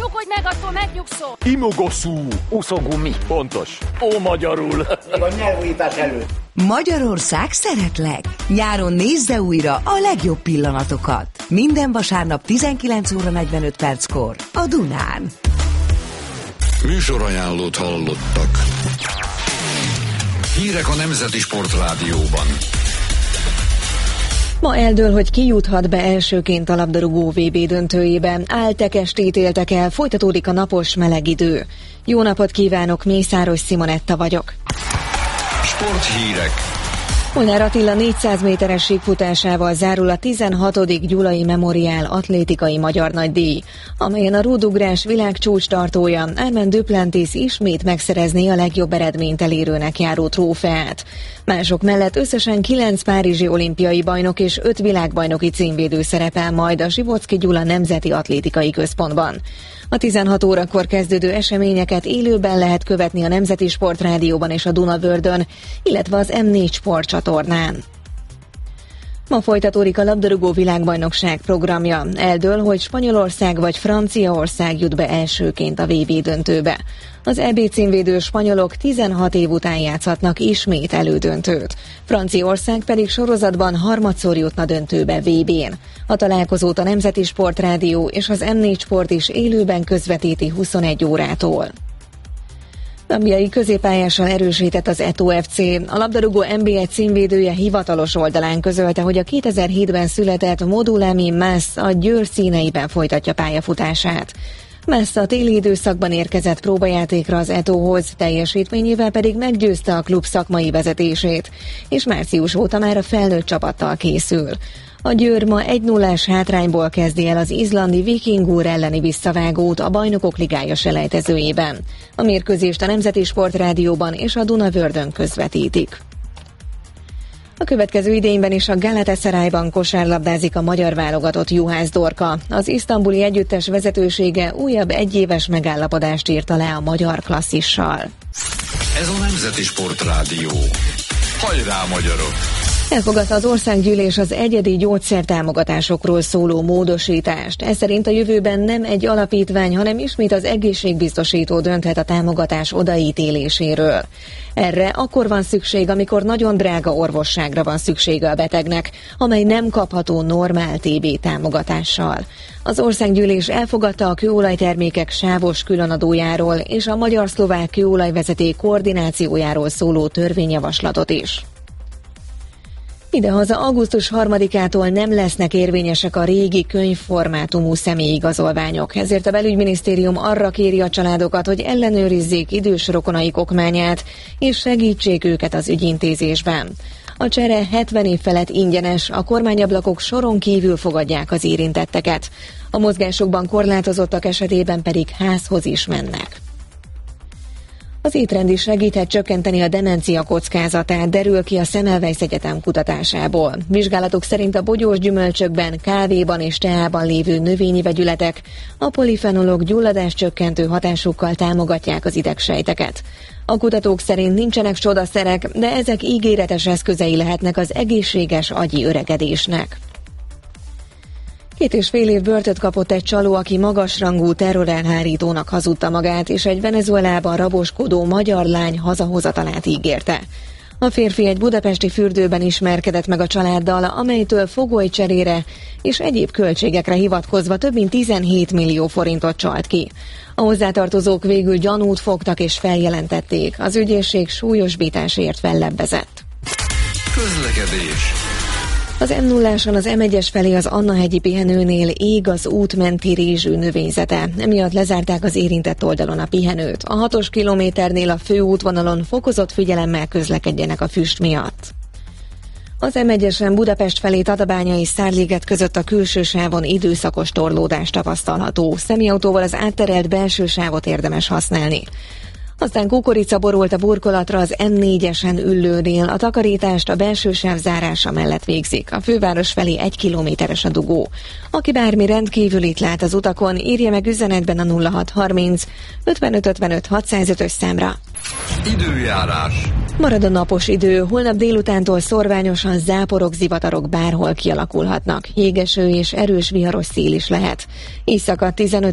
Nyugodj meg, attól megnyugszol! Imogoszú. Uszogumi. Pontos. Ó, magyarul. Még a nyelvújítás előtt. Magyarország szeretlek! Nyáron nézze újra a legjobb pillanatokat. Minden vasárnap 19 óra 45 perckor a Dunán. Műsorajánlót hallottak. Hírek a Nemzeti Sportrádióban. Ma eldől, hogy ki juthat be elsőként a labdarúgó VB döntőjébe. Áltekest ítéltek el, folytatódik a napos meleg idő. Jó napot kívánok, Mészáros Simonetta vagyok. Sporthírek. Molnár Attila 400 méteres síkfutásával zárul a 16. Gyulai Memoriál atlétikai magyar nagydíj, amelyen a rúdugrás világcsúcs tartója Armand Duplantis ismét megszerezné a legjobb eredményt elérőnek járó trófeát. Mások mellett összesen 9 párizsi olimpiai bajnok és 5 világbajnoki címvédő szerepel majd a Zsivocki Gyula Nemzeti Atlétikai Központban. A 16 órakor kezdődő eseményeket élőben lehet követni a Nemzeti Sportrádióban és a Dunavördön, illetve az M4 Sport csatornán. Ma folytatódik a labdarúgó világbajnokság programja. Eldől, hogy Spanyolország vagy Franciaország jut be elsőként a VB döntőbe. Az EB címvédő spanyolok 16 év után játszhatnak ismét elődöntőt. Franciaország pedig sorozatban harmadszor jutna döntőbe VB-n. A találkozót a Nemzeti Sportrádió és az M4 Sport is élőben közvetíti 21 órától. Gambiai középpályással erősített az Eto'o FC. A labdarúgó NBA címvédője hivatalos oldalán közölte, hogy a 2007-ben született Modulami Mász a Győr színeiben folytatja pályafutását. Mász a téli időszakban érkezett próbajátékra az Eto'óhoz, teljesítményével pedig meggyőzte a klub szakmai vezetését, és március óta már a felnőtt csapattal készül. A Győr ma 1-0-ás hátrányból kezdi el az izlandi Viking Úr elleni visszavágót a Bajnokok Ligája selejtezőjében. A mérkőzést a Nemzeti Sportrádióban és a Dunavördön közvetítik. A következő idényben is a Galatasarayban kosárlabdázik a magyar válogatott Juhász Dorka. Az isztambuli együttes vezetősége újabb egyéves megállapodást írt alá a magyar klasszissal. Ez a Nemzeti Sportrádió. Hajrá, magyarok! Elfogadta az országgyűlés az egyedi gyógyszertámogatásokról szóló módosítást. Ez szerint a jövőben nem egy alapítvány, hanem ismét az egészségbiztosító dönthet a támogatás odaítéléséről. Erre akkor van szükség, amikor nagyon drága orvosságra van szüksége a betegnek, amely nem kapható normál TB támogatással. Az országgyűlés elfogadta a kőolajtermékek sávos különadójáról és a magyar-szlovák kőolajvezeték koordinációjáról szóló törvényjavaslatot is. Idehaza augusztus 3-ától nem lesznek érvényesek a régi könyvformátumú személyigazolványok, ezért a belügyminisztérium arra kéri a családokat, hogy ellenőrizzék idős rokonaik okmányát, és segítsék őket az ügyintézésben. A csere 70 év felett ingyenes, a kormányablakok soron kívül fogadják az érintetteket. A mozgásokban korlátozottak esetében pedig házhoz is mennek. Az étrend is segíthet csökkenteni a demencia kockázatát, derül ki a Semmelweis Egyetem kutatásából. Vizsgálatok szerint a bogyós gyümölcsökben, kávéban és teában lévő növényi vegyületek a polifenolok gyulladáscsökkentő hatásukkal támogatják az idegsejteket. A kutatók szerint nincsenek csodaszerek, de ezek ígéretes eszközei lehetnek az egészséges agyi öregedésnek. 2,5 év börtönt kapott egy csaló, aki magasrangú terrorelhárítónak hazudta magát, és egy Venezuelában raboskodó magyar lány hazahozatalát ígérte. A férfi egy budapesti fürdőben ismerkedett meg a családdal, amelytől fogoly cserére és egyéb költségekre hivatkozva több mint 17 millió forintot csalt ki. A hozzátartozók végül gyanút fogtak és feljelentették. Az ügyészség súlyosbításért fellebbezett. Közlekedés. Az M0-áson az M1-es felé az Annahegyi pihenőnél ég az útmenti rézsű növényzete. Emiatt lezárták az érintett oldalon a pihenőt. A 6-os kilométernél a főútvonalon fokozott figyelemmel közlekedjenek a füst miatt. Az M1-esen Budapest felé Tatabánya és Szárliget között a külső sávon időszakos torlódás tapasztalható. Személyautóval az átterelt belső sávot érdemes használni. Aztán kukorica borult a burkolatra az M4-esen Üllőnél, a takarítást a belső sáv zárása mellett végzik. A főváros felé 1 kilométeres a dugó. Aki bármi rendkívülit lát az utakon, írja meg üzenetben a 0630 55 55 605-ös számra. Időjárás. Marad a napos idő, holnap délutántól szorványosan záporok, zivatarok bárhol kialakulhatnak. Jégeső és erős viharos szél is lehet. Éjszaka 15